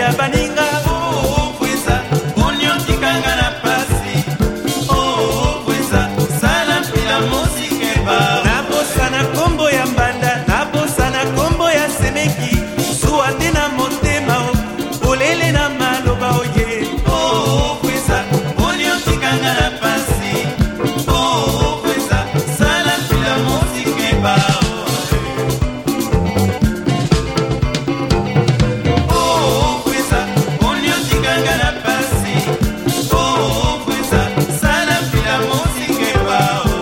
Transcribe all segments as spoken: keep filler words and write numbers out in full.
ya baninga. Oh kweza onyo tikanga na pasi. Oh kweza sala pila mosike ba. Nabosa na kombo ya mbanda, nabosa na kombo ya semeki. Suwa te na motema o, olele na maloba oye. Oh kweza onyo tikanga na pasi. Oh kweza sala pila mosike ba. Oh kweza onyo tikanga na pasi. Oh kweza sala pila mosike ba.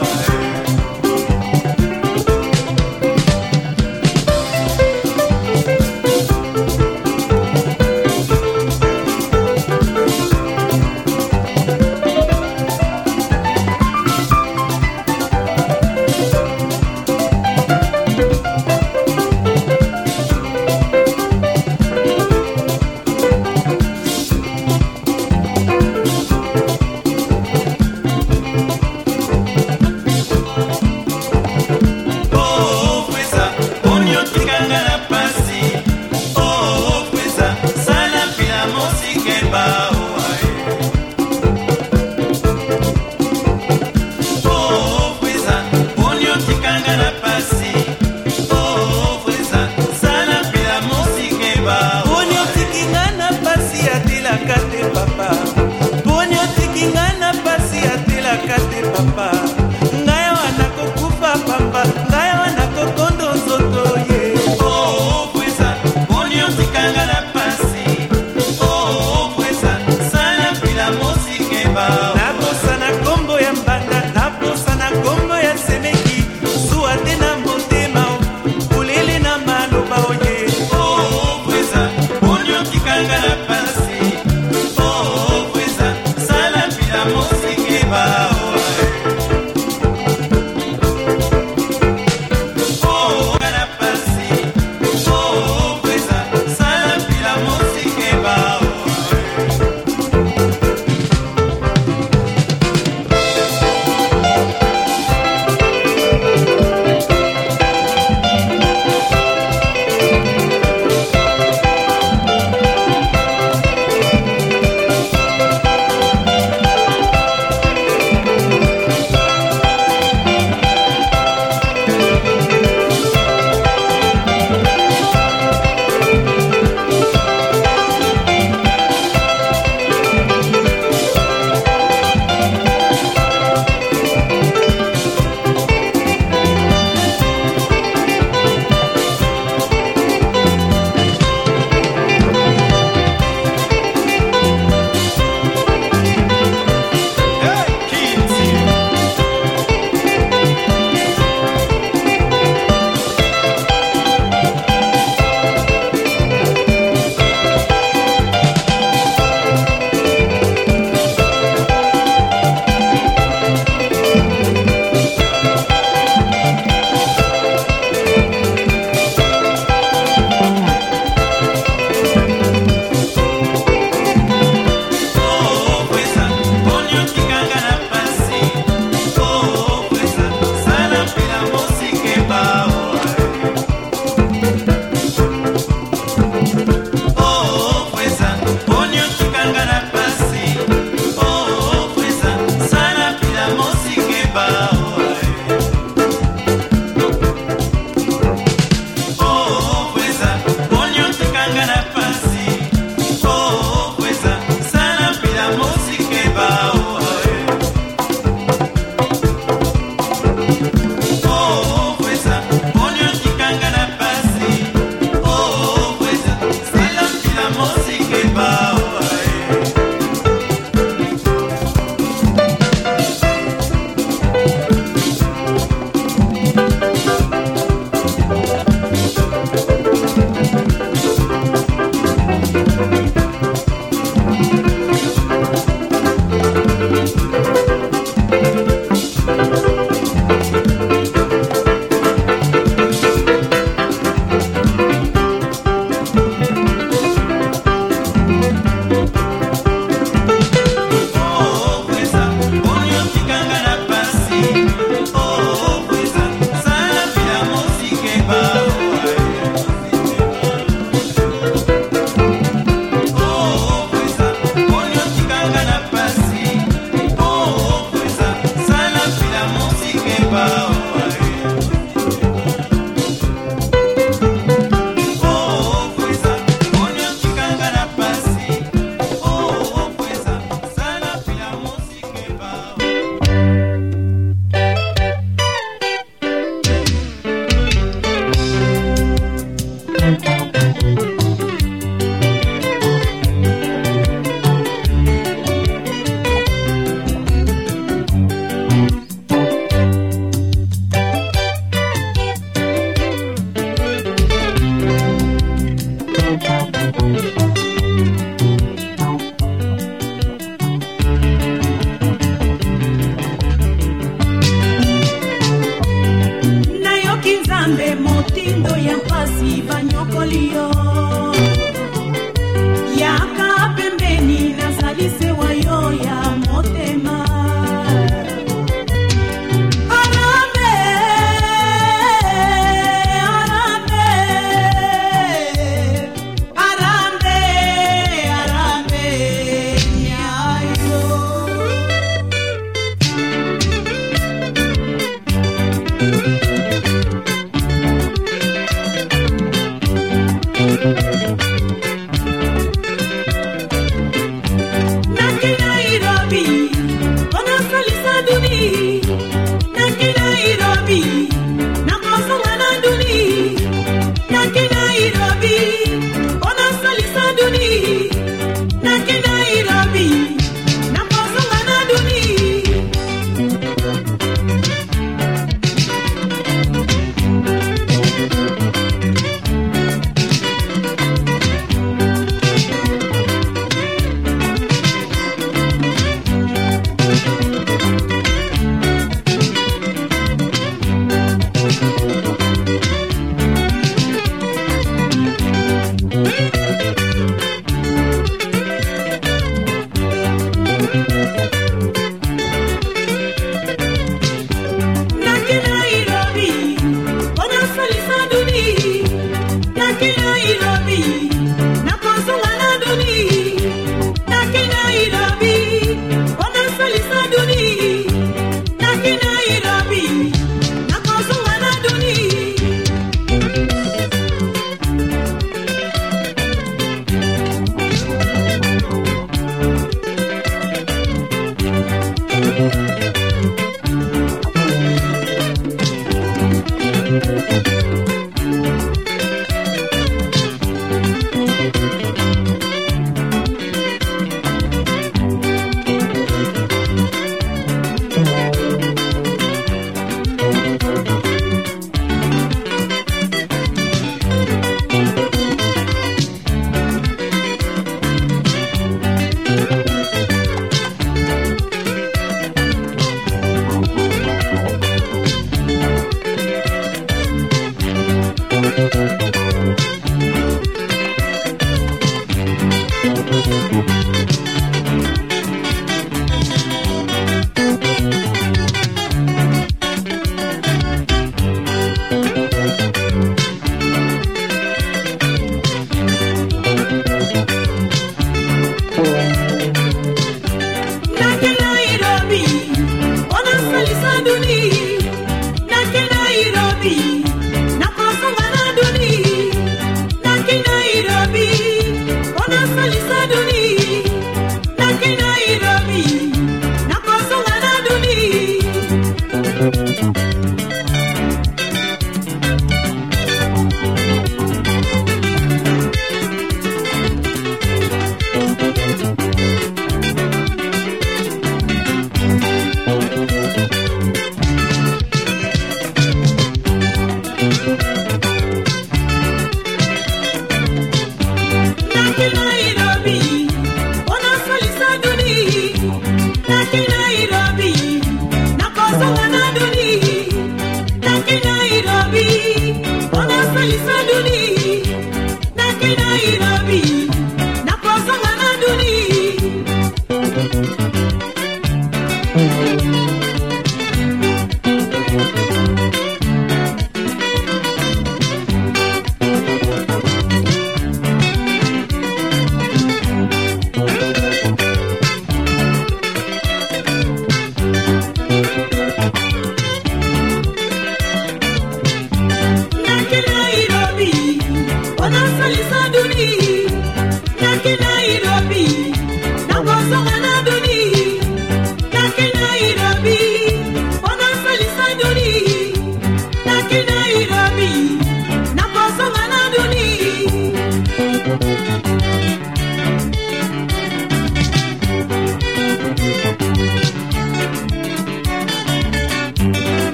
Oh kweza onyo tikanga na pasi. Oh kweza sala pila mosike ba. Oh kweza onyo tikanga na pasi. Oh kweza sala pila mosike ba. Ponyo tikinga na pasi atelaka te papa. Ponyo tikinga na pasi atelaka te papa. Ngai wana kokufa pamba, ngai wana kokondo nzoto ye. Oh kweza onyo tikanga na pasi. Oh kweza sala pila mosike ba. Nabosa na kombo ya mbanda, nabosa na kombo ya semeki. Suwa te na motema o, olele na maloba oye. Oh kweza onyo tikanga na pasi. Oh kweza sala pila mosike ba.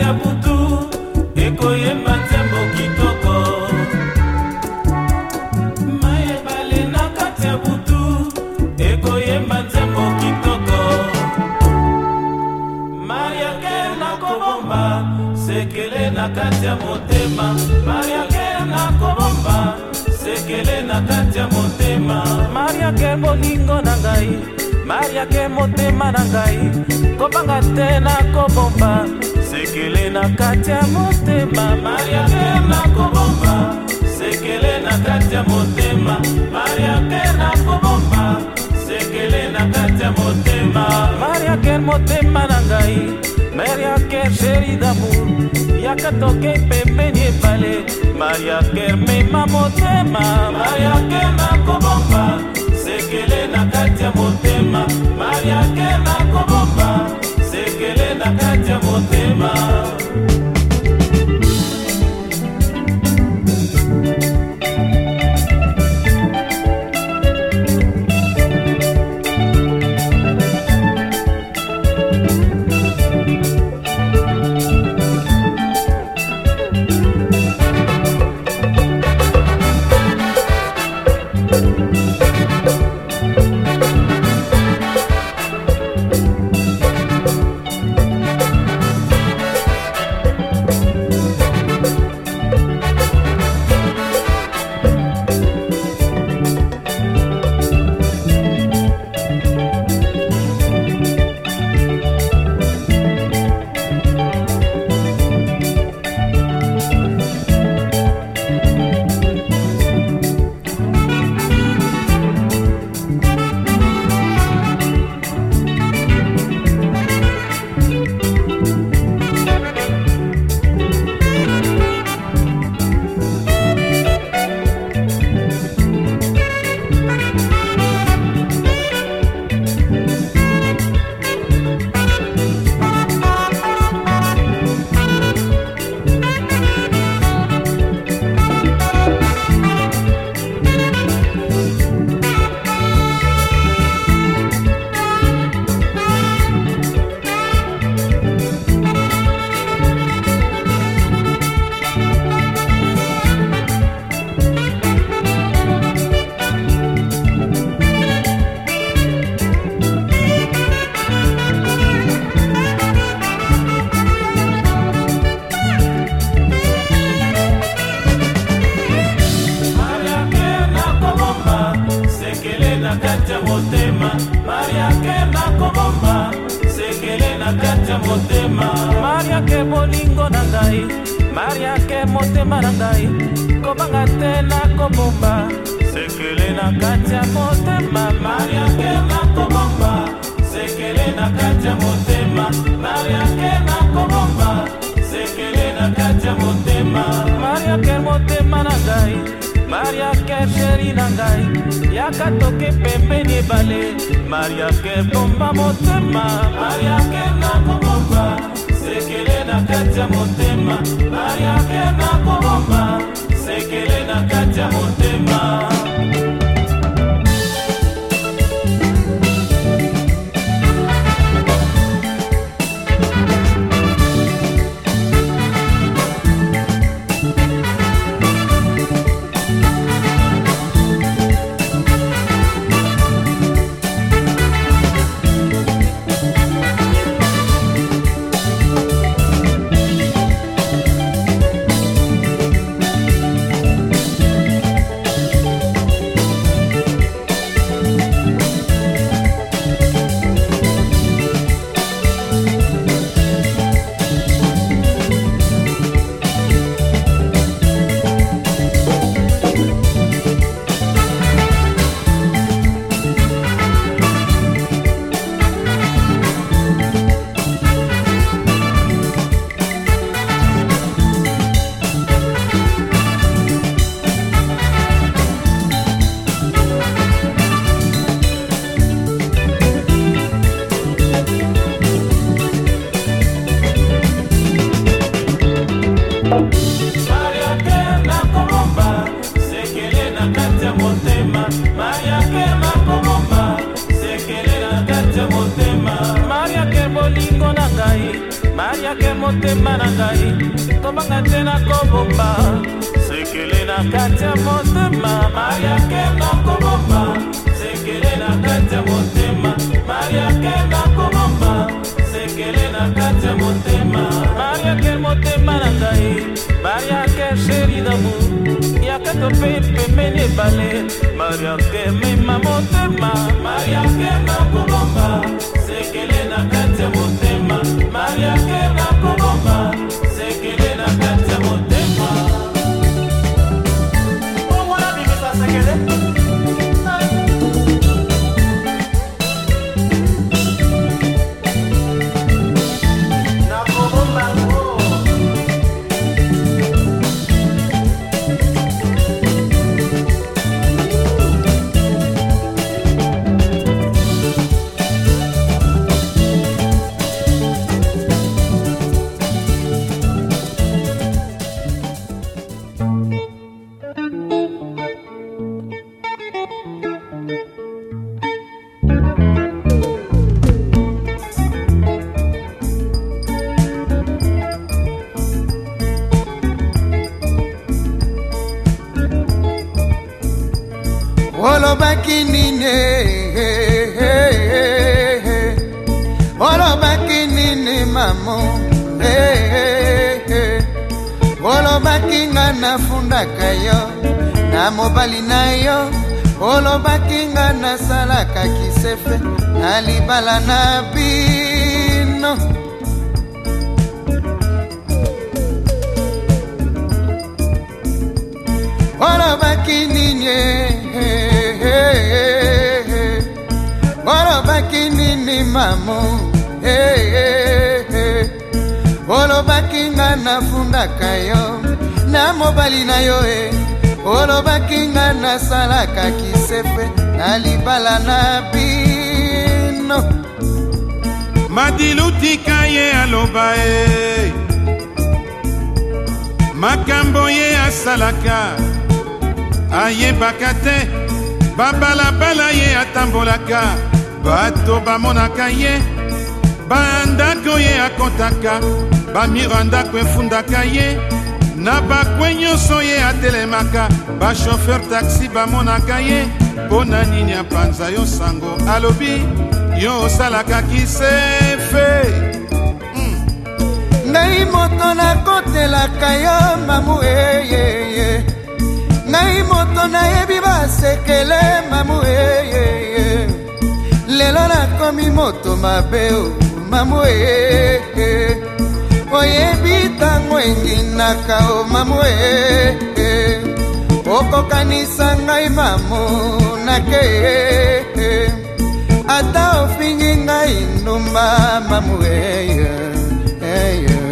ya butu ekoyemba nzembo kitoko. Mai ebale na kati ya butu ekoyemba nzembo kitoko. Mariake na kobomba sekele na kati ya motema. Mariake na kobomba sekele na kati ya motema. Mariake bolingo na ngai, Mariake motema na ngai, kobanga te na kobomba sekele na kati ya motema. Mariake na kobomba sekele na kati ya motema. Mariake na kobomba sekele na kati ya motema. Mariake motema na ngai, Mariake chéri d'amour, yaka toke pembeni ebale. Mariake mema motema. Mariake na kobomba sekele na kati ya motema. Mariake na kobomba sekele na kati ya motema. Mariake na kobomba sekele na kati ya motema. Mariake bolingo na ngai, Mariake motema na ngai, kobanga te na kobomba sekele na kati ya motema. Mariake na kobomba sekele na kati ya motema. Mariake na kobomba sekele na kati ya motema. Mariake motema na ngai, Mariake chéri na ngai, yaka toke pembeni ebale. Mariake bomba motema. Mariake na kobomba sekele na kati ya motema. Mariake na kobomba sekele na kati ya motema. mariake motema na ngai tobanga te na kobomba sekele na kati ya motema mariake na kobomba sekele na kati ya motema mariake na kobomba sekele na kati ya motema mariake motema na ngai mariake sheri d'amour yaka tope pembeni ebale mariake mema motema mariake na kobomba sekele na kati ya motema mariake na kobomba sekele na kati ya motema omona bimisa sekele na kobomba olobaki nini olobaki nini mamo olobaki nga nafundaka yo na mobali na yo olobaki nga nasalaka kisefe na libala na bino olobaki nini olobaki nini mamo olobaki nga nafundaka yo na mobali na yo olobaki nga nasalaka kisefe na libala na bino madilutika ye aloba e makambo ye asalaka ayebaka te babalabala ye atambolaka bato bamonaka ye bandako ye akontaka bamiro ndako efundaka ye na bakwe nyonso ye atelemaka bashofer taxi bamonaka ye mpo na nini apanza yo sango alobi yo osalaka kisefe mm. ngai moto nakotelaka yo mamu eyeye ngai moto nayebi basekele mamu eyeye lelo nakomi moto mabe o mamu eyeye oyebi tango enginaka o mamu eyeye okokanisa ngai mamu nake ata ofingi ngai ndumba mamu eyeye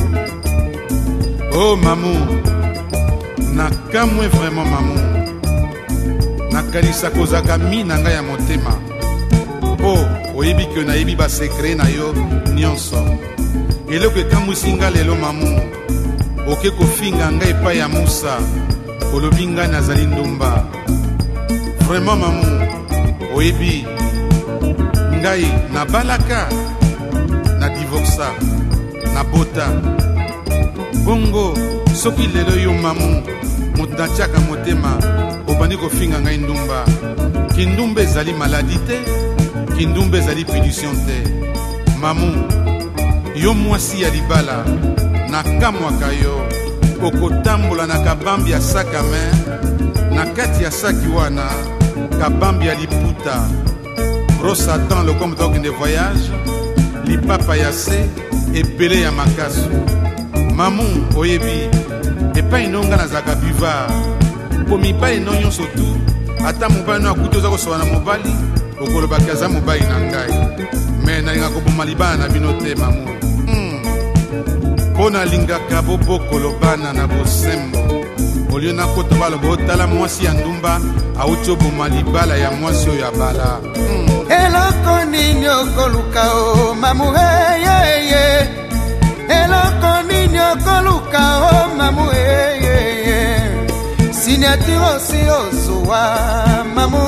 oh mamu nakamwe vraiment mamu nakanisa kozaka mi na ngai ya motema mpo oyebi ke nayebi basekre na yo nyonso eloko ekamwisi nga lelo mamu oke kofinga ngai epai ya musa olobi ngai nazali ndumba vraiment mamu oyebi ngai nabalaka na divorsa na bota bongo soki lelo yo mamu moto natiaka motema obandi kofinga ngai ndumba kindumba ezali maladi te kindumba ezali punition te mamu yo mwasi ya libala nakamwaka yo okotambola na kabambi ya sac à main na kati ya saki wana kabambi ya liputa brosse à dents le comme de voyage lipapa ya se ebele ya makasu mamu oyebi epai nonga nazalaka buvard mpo mibali no nyonso tu ata mobali no akuti oza kosoba na mobali okolobaki aza mobali na ngai me nalinga koboma libala na bino te mamu mpo mm. nalingaka bobokolo bana na bosembo olio nakota baloba otala mwasi ya ndumba auti oboma libala ya mwasi oyo abala mm. eloko nini okoluka o mamu eyeye eloko nini okoluka o mamu eyeye signature osi ozuwa mamu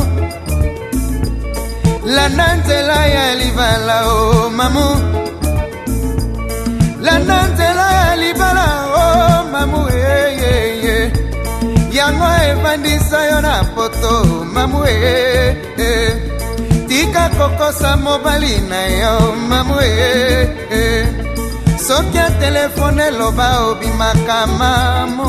landa nzela ya libala o mamu landa nzela ya libala o mamu eyeye yango evandisa yo na poto mamu eyeye tika kokosa mobali na yo mamu eyeye soki ya telefone loba obimaka mamu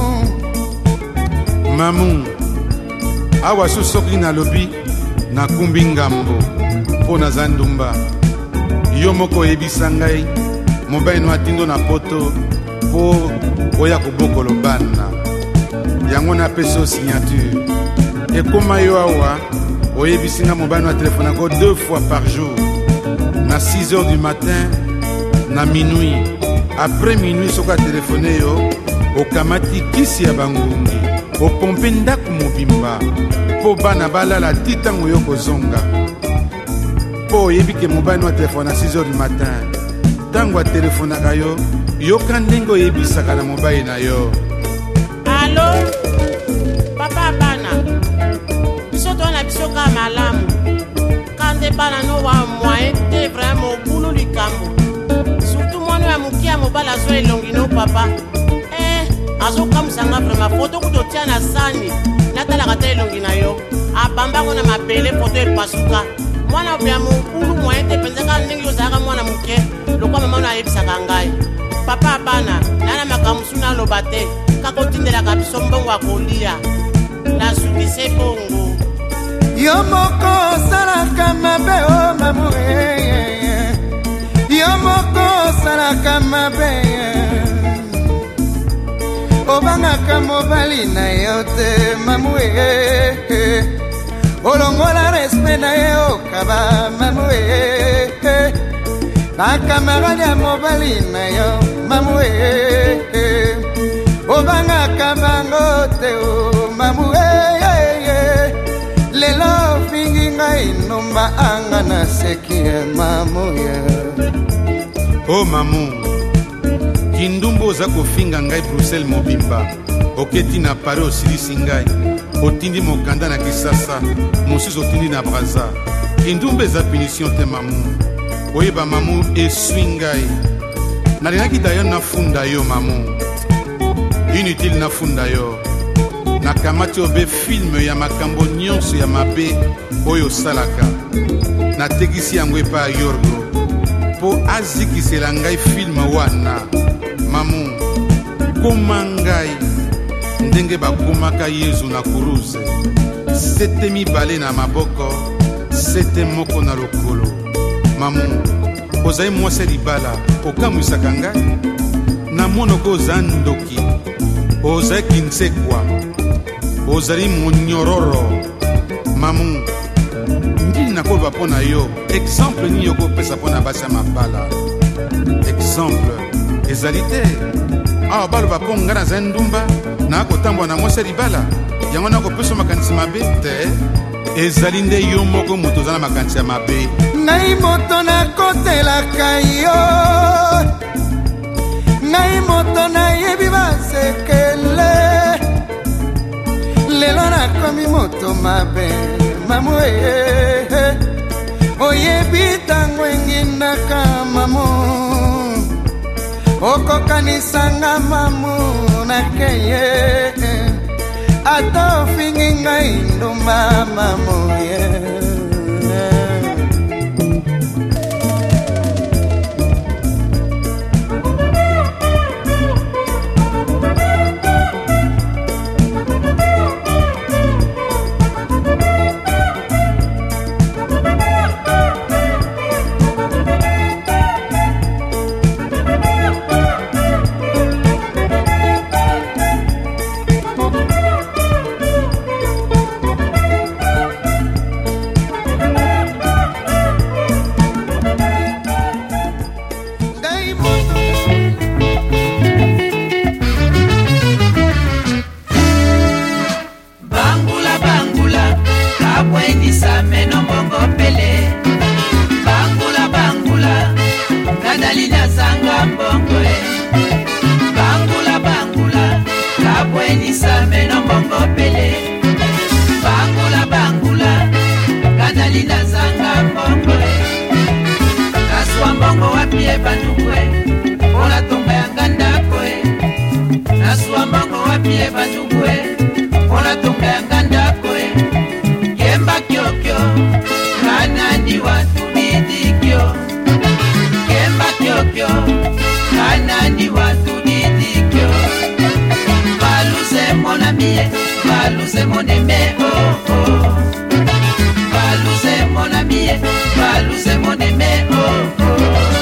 mamu awa so soki nalobi nakumbi ngambo mpo naza ndumba yo moko oyebisa ngai mobali no atindo na poto mpo oya kobokolo bana yango napesi o signature ekoma yo awa oyebisi nga mobali no atelefone yango deux fois par jour na six heures du matin na minuit après minuit soki atelefone yo okamati kisi ya bangungi opompe ndako mobimba mpo bana balala ti ntango yo kozonga mpo oyebi ke mobali no atelefone na six heures du matin ntango atelefonaka yo yoka ndenge oyebisaka na mobali na yo. Alo papa bana biso tona biso ka malamu kande bana no wa moyen te vraiment bulu likambo surtout mwana ya mukia mobala zo elongi no papa eh azo kamsanga vraiment foto kutotia na sani natalaka te elongi na yo abambango na mabele foto epasuka mwana obya mokulu moyen te penzaka ndenge yozalaka mwana muke lokwa mama no ayebisaka ngai papa bana nana makambo suna aloba te kakotindelaka biso mbongo ya kolia nasukise bongo yo moko osalaka mabe o mamu yo moko osalaka mabe obangaka mobali na yo te mamu olongola respect na ye okaba mamu na kamarade ya mobali na yo mamu obangaka bango te o mamu lelo fingi ngai nomba anga na seki mamu o mamu kindumbu oza kofinga ngai Bruxelles mobimba oketi na Paris osilisi ngai otindi mokanda na Kisasa mosusu otindi na Braza kindumbu eza punition te mamu oyeba mamu eswi ngai nalingaki dayo nafunda yo mamu inutile nafunda yo nakamati obe filme ya makambo nyonso ya mabe oyo osalaka natekisi yango epa ya Yorgo mpo azikisela ngai filme wana mamu koma ngai ndenge bakomaka Yezu na kuruze sete mibale na maboko sete moko na lokolo mamu ozali mwasi libala okamwisaka ngai na monoko oza ndoki ozali kinsekwa ozali monyororo mamu ndini nakoloba mpo na yo exemple nini okopesa mpo na basi ya mabala exemple ezali te awa baloba mpo ngai nazali ndumba nakotambola na mwasi libala yango nakopesa makanisi mabe te ezali nde yo moko moto oza na makanisi ya mabe ngai moto nakotelaka yo ngai moto nayebi basekele lelo nakomi moto mabe mamu oyebi ntango engindaka mamu okokanisanga mamu nakeye ata ofingi ngai ndumba mamu wapie bandukwe Ona tonga ngandakwe Kemba kyokyo Kanandi watu didikyo Kemba kyokyo Kanandi watu didikyo Baluze mon ami Baluze mon aimé oh oh Baluze mon ami Baluze mon aimé oh oh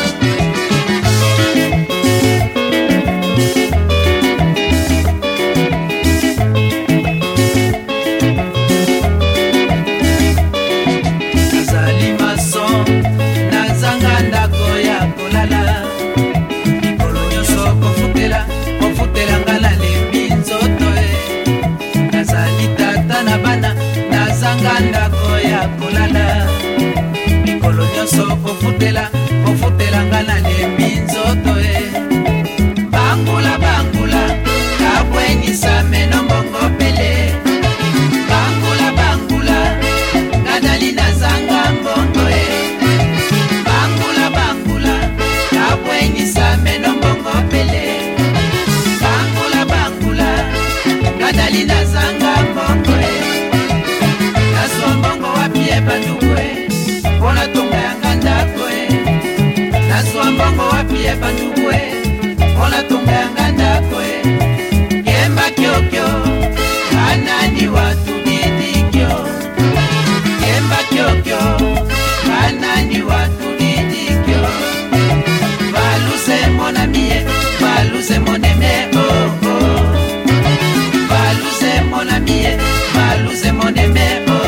Ndako ya kulala mikolo nyonso kofutela kofutela ngana lembi nzoto e bangula bangula kabwengisa meno mbongo pele bangula bangula kadali na zanga mbongo e bangula bangula kabwengisa meno mbongo pele bangula bangula kadali na zanga mbongo e Naswambongo wapie bandukwe Bona tonga yanga ndakwe Naswambongo wapie bandukwe Bona tonga yanga ndakwe Kemba kyokyo Kanani watu didikyo Kemba kyokyo Kanani watu didikyo Valuse mon ami Valuse mon aimé oh oh Valuse mon ami Valuse mon aimé oh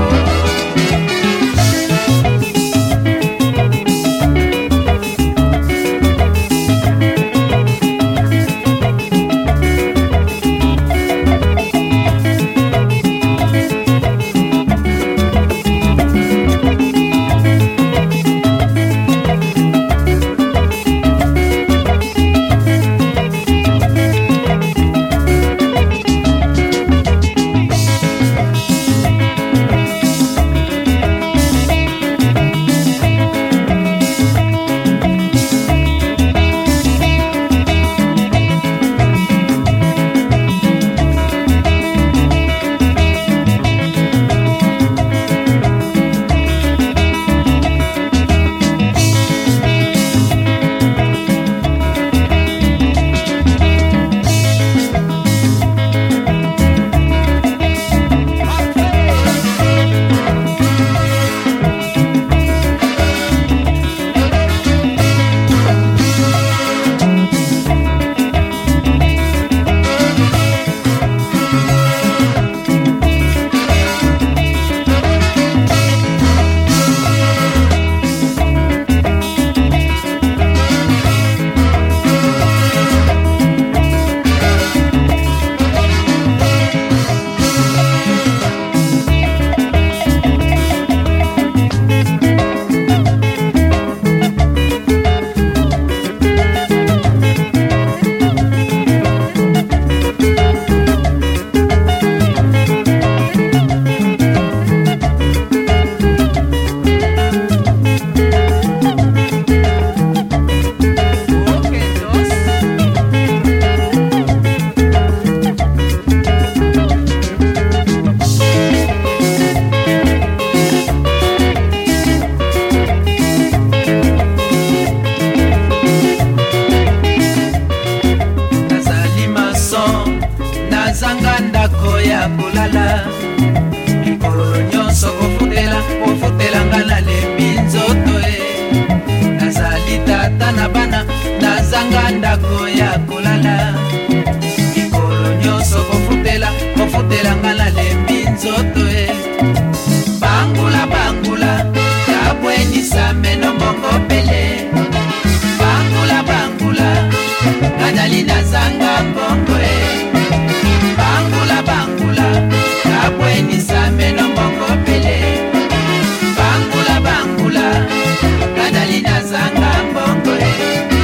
ndako ya kolala mikolo nyonso kofutela kofutela ngala lembi nzoto e bangula bangula kabwenisa meno mbongo pele bangula bangula kadali na zanga mbongo e bangula bangula kabwenisa meno mbongo pele bangula bangula kadali na zanga mbongo e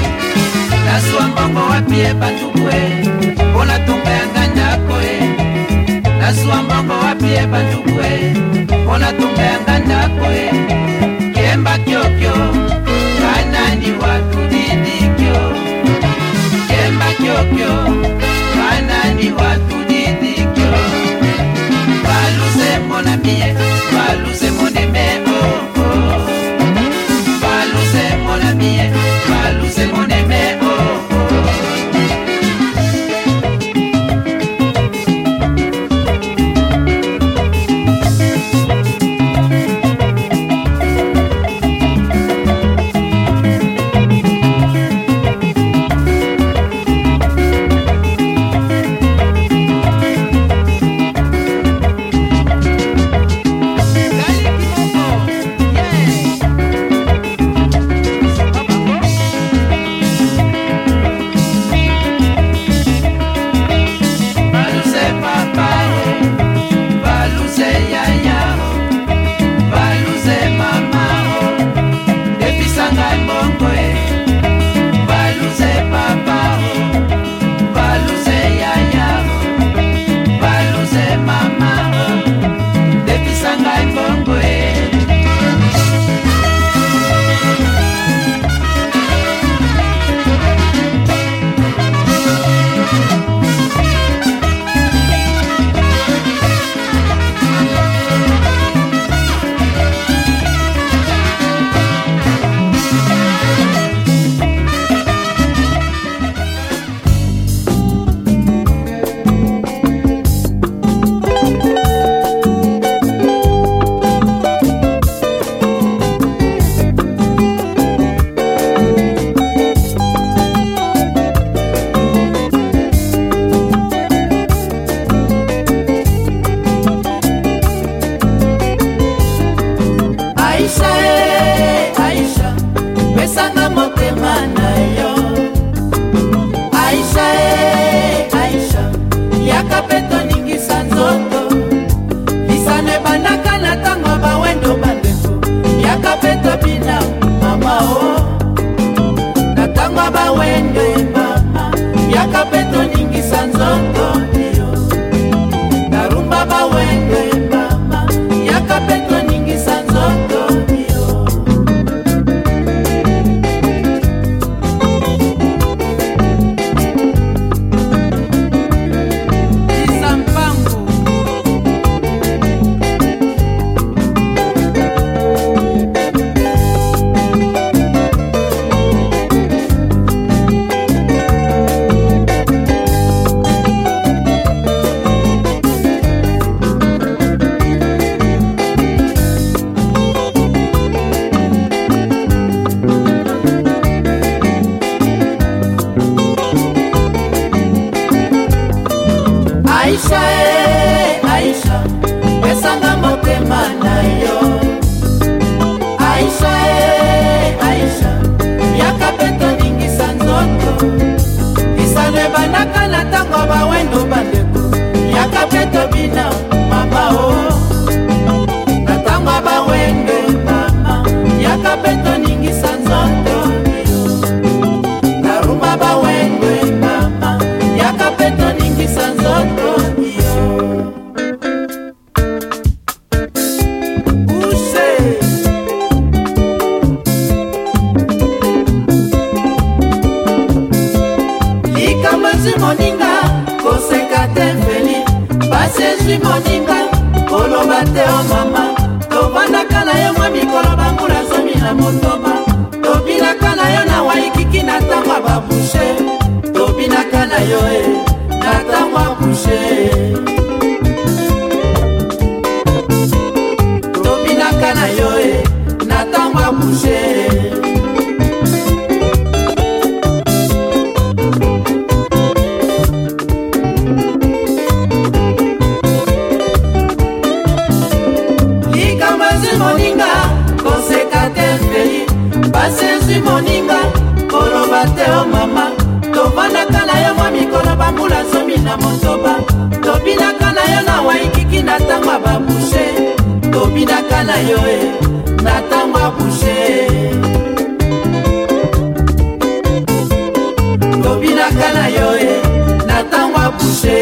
Naswa mbongo wapie bandukwe Bona tonga yanga ndako e Naswa mbongo wapie bandukwe Bona tonga yanga ndako e Kemba kyokyo Kanani watu didikyo Kemba kyokyo Kanani watu Aisha e Aisha pesanga motema na yo Aisha e Aisha yaka peto ningisa nzoto isale banaka na tango bawendo bandeko yaka peto bina mama o na tango bawendo mama yaka peto ningisa nzoto na rumba bawendo mama yaka peto ningisa nzoto moninga koseka te feli basezwi moninga koloba te o mama tobandaka na yo mwa mikolo bangula zomi na motoba tobinaka na yo na waikiki na ntango ya babushe tobinaka na yo e na ntango ya bushe tobinaka na yo e na ntango ya bushe moninga koseka te feli basezwi moninga koloba te o mama tovandaka na yo mwa mikolo bambula zomi na motoba tobinaka na yo na waikiki na ntango ya babushe tobinaka na yo e na ntango ya bushe tobinaka na yo e na ntango ya bushe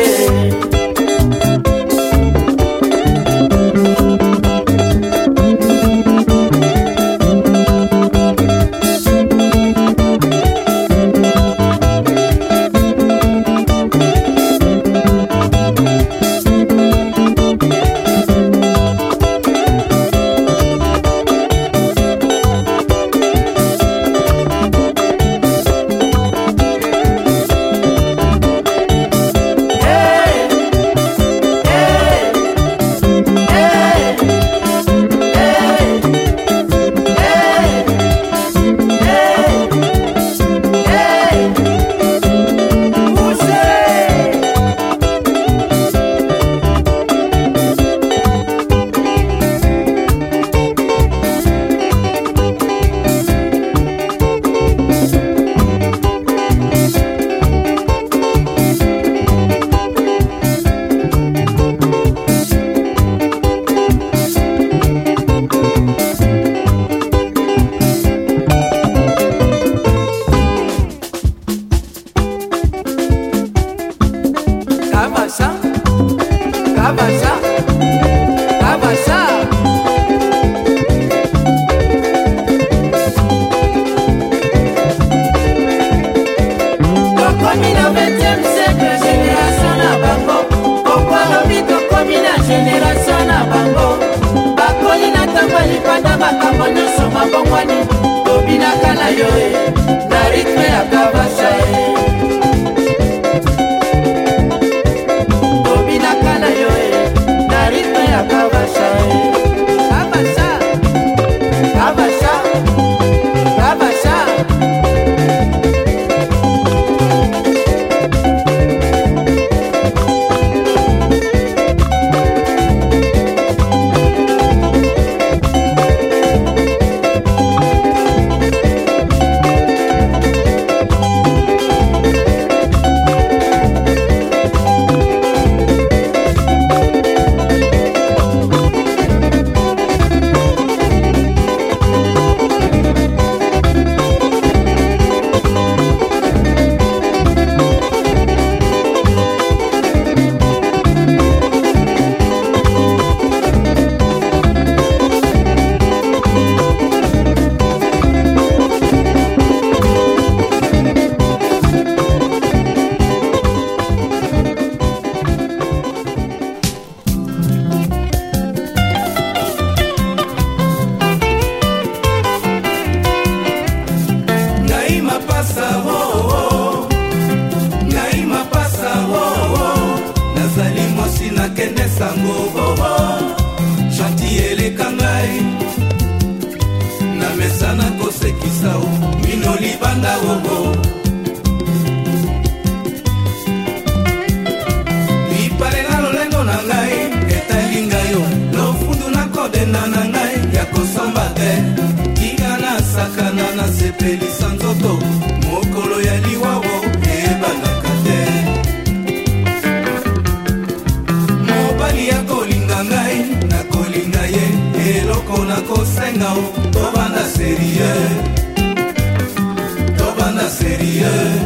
sérieux.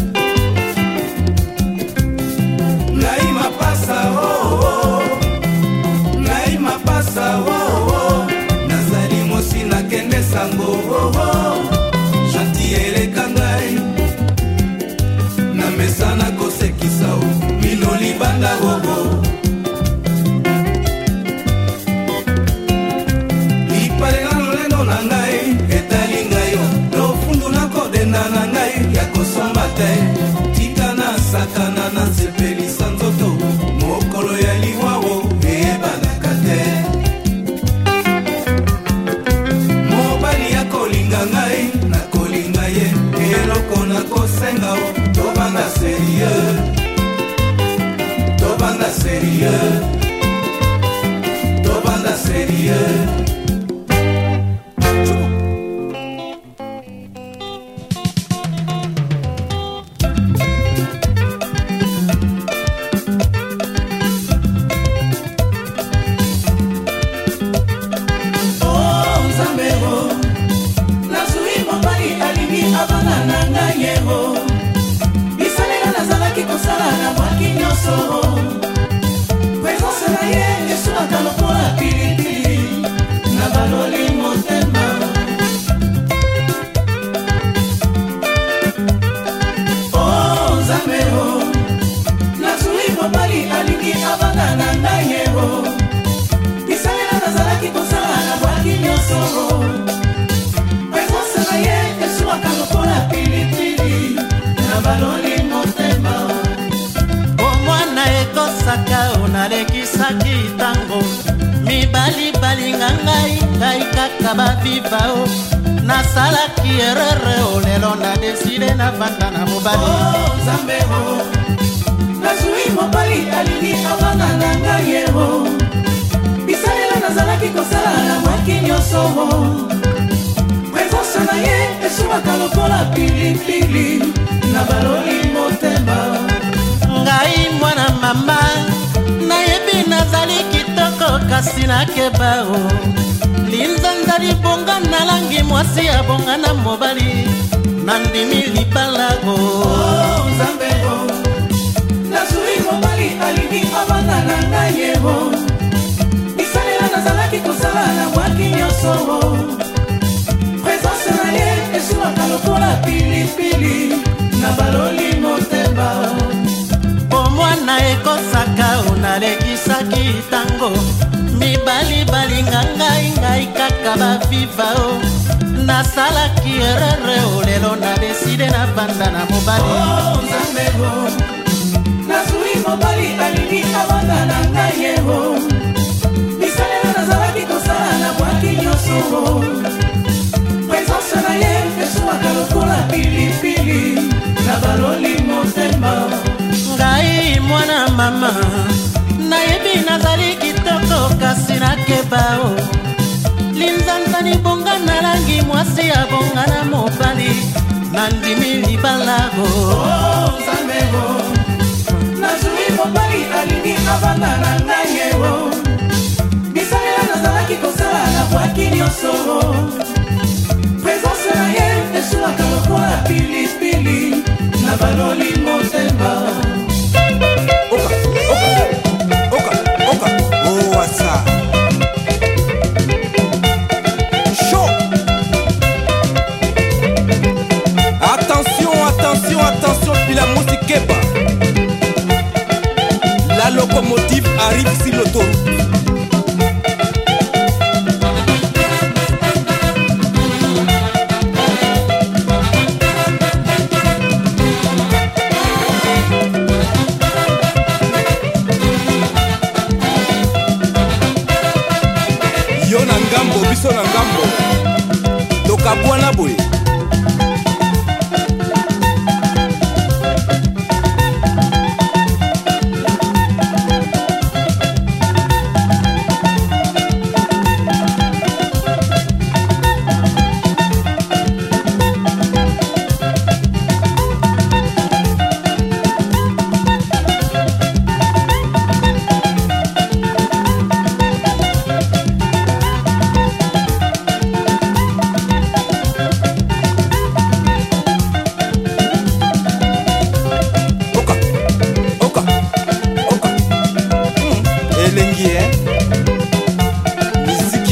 Ngai mapasa oh oh, ngai mapasa oh oh, nazali mosi nakende sango oh oh, gentil eleka ngai na mesa nakosekisa o mino libanda oh oh. Sakana na sepelisa nzoto mokolo ya liwawo eyebanaka te. Mobali ya kolinga ngai na kolinga ye eloko na kosenga o tobanda sérieux, tobanda sérieux, tobanda sérieux. Nalekisaki tango mibali balinga ngai ngai kaka baviva o nasalaki erreur o lelo na deside na vanda na mobali oh Nzambe o nazwi mobali alingi avanda na ngai o bisalela nazalaki kosala na mwaki nyonso o présence na ye esungaka lokola pilipili na baloli motema ngai mwana mama nayebi nazali kitoko kasi nakeba o linza nzali bonga nalangi mwasi ya bonga na mobali nandimi libalago oh Nzambe o nazwi mobali alingi avanda na ngai o bisalela nazalaki kosala na mwaki nyonso o présence na ye esungaka lokola pilipili na baloli motema mwana ekosaka onalekisaki tango mibali balinga ngai ngai kaka baviva o nasalaki erreur o lelo na deside na vanda na mobali oh Nzambe o nazwi mobali alingi avanda na ngai o bisalela nazalaki kosala na bwaki nyonso o présence na ye esungaka lokola pilipili na baloli motema ngai mwana mama nayebi nazali kitoko kasi nakeba o linzanzani bonga nalangi mwasi ya bonga na mobali nandimi libalago oh Nzambe o nazwi mobali alingi avanda na ngai o bisalela nazalaki kosala na bwaki nyonso o présence na ye esungaka lokola pilipili na baloli motema. Attention, puis la musique est bas. La locomotive arrive sur l'autoroute. Yo na ngambo, biso na ngambo. Tokabwana boy.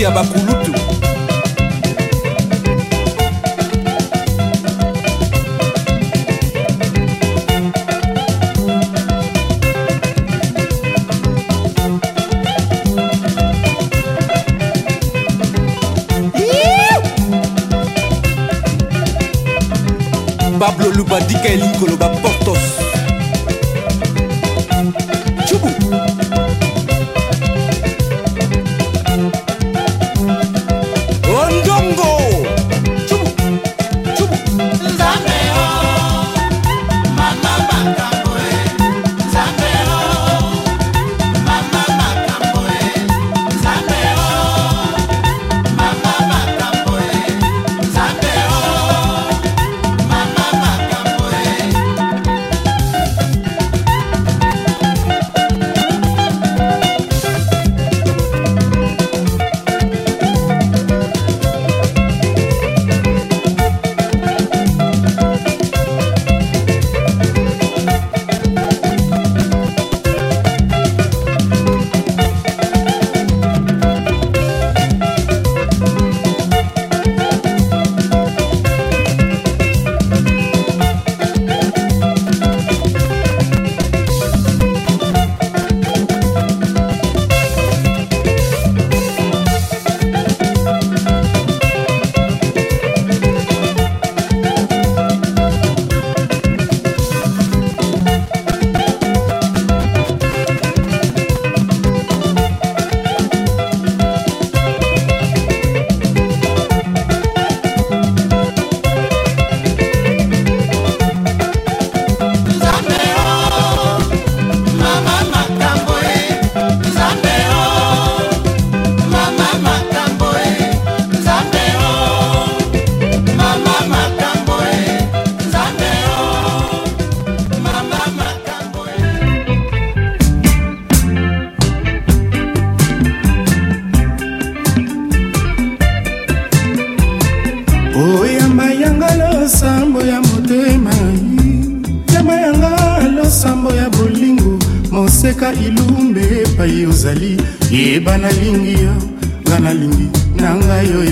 ya bakulutu. Pablo Lubadika Elinkoloba Portos Chubu Ondongo Chubu Chubu Nzambeo Mama Makamboe Nzambeo Mama Makamboe Nzambeo Mama Makamboe Nzambeo oyamba yanga losambo ya motema yamba yanga losambo ya bolingo moseka ilumbe epai ozali yeba nalingi yo nga nalingi na ngai yo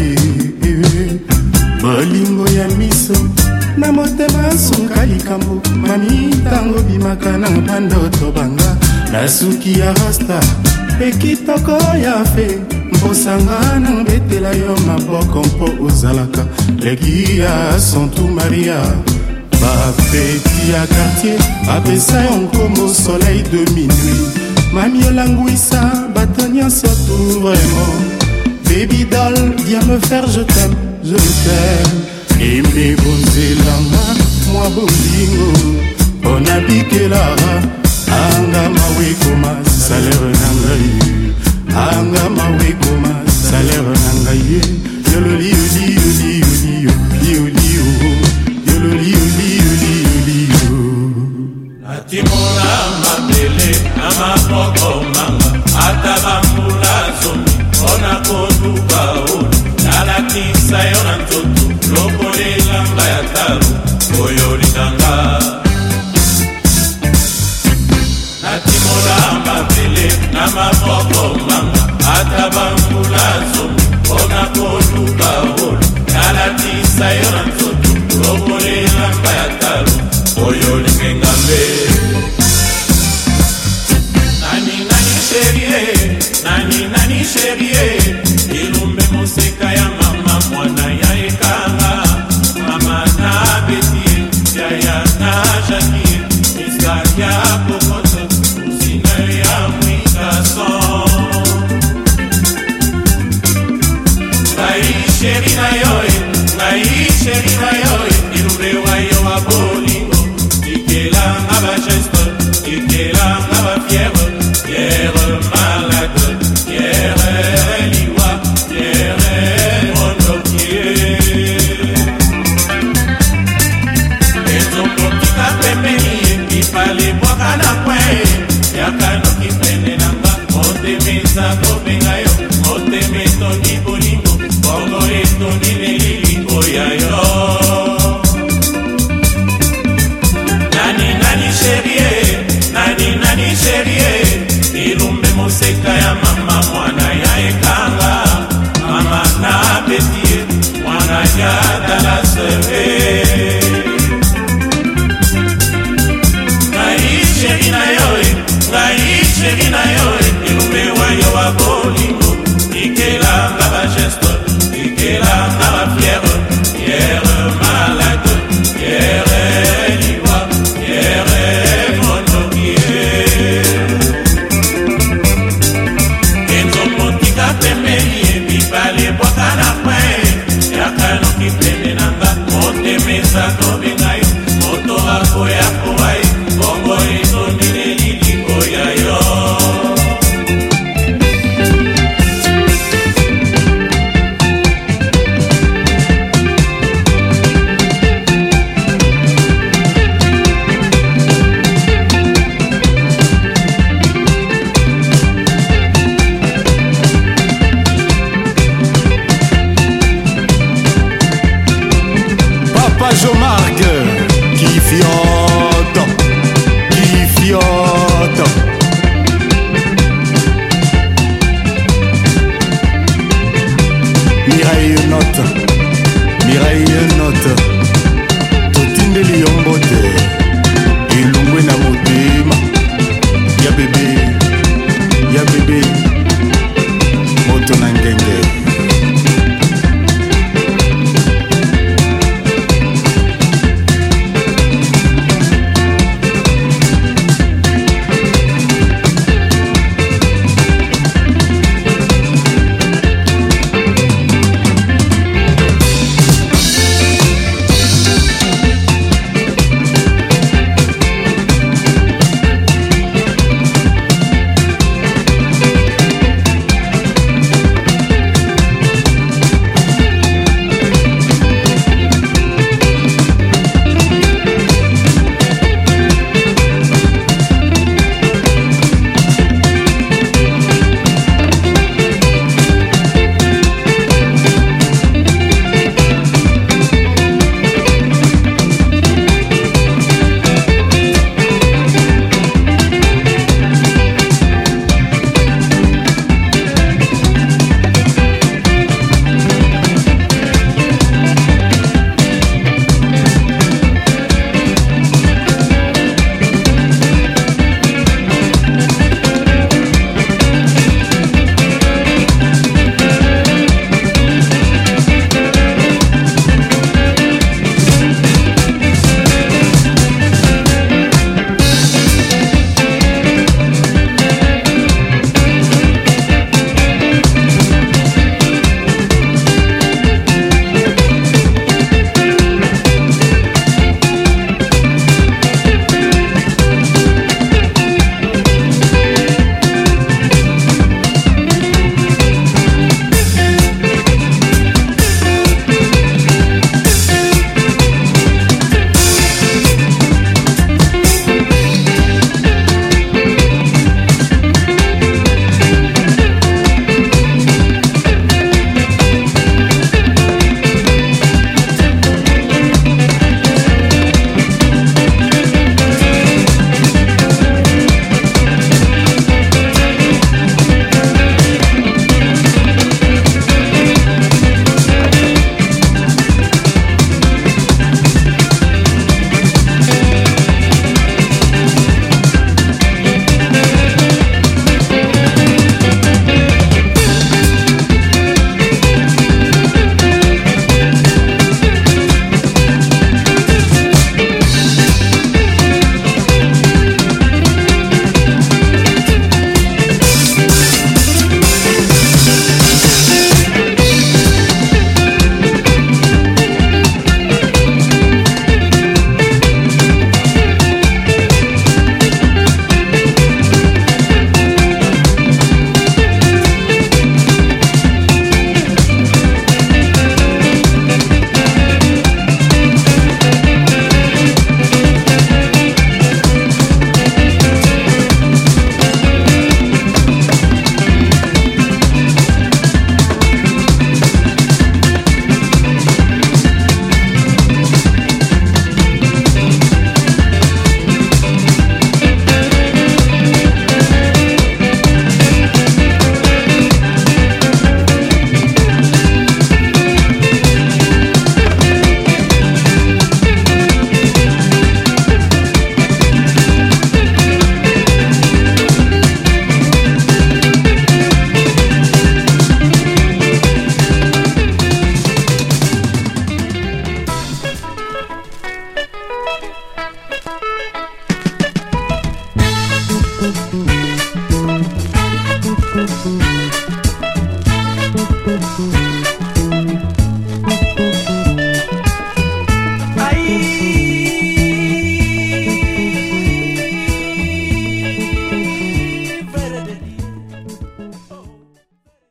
bolingo ya miso na motema sunga likambo mami ntango bimaka na bandoto banga na suki ya rasta ekitoko ya fe mbosanga na betela yo maboko mpo ozalaka leki ya santu maria bapeti ya quartier apesa yo nkombo soleil de minuit mami olangwisa bato nyonso tout vraiment baby doll viens me faire je t'aime je t'aime eme bonzelanga mwa bolingo mpona bikelaka anga mawe koma salaire na ngai anga mawe koma salaire na ngai ye yololi yoli yoli yoli yoli yololi yoli yoli yoli natimola mabele na maboko manga ata bambula zomi mpona koduka olo nalakisa yo na nzoto lokolelanga ya talo oyo likanga natimola mabele na maboko manga ata bambula zomi mpona koduka olo nalakisa yo na nzoto lokolelanga ya talo oyo likengambe nani nani sherie nani nani sherie ilumbe moseka ya mama mwana ya ekanga mama na beti ya ya na jaki miska ya pokoto usina ya mwika son ngai sheri na yoe ngai sheri ngai sheri na yo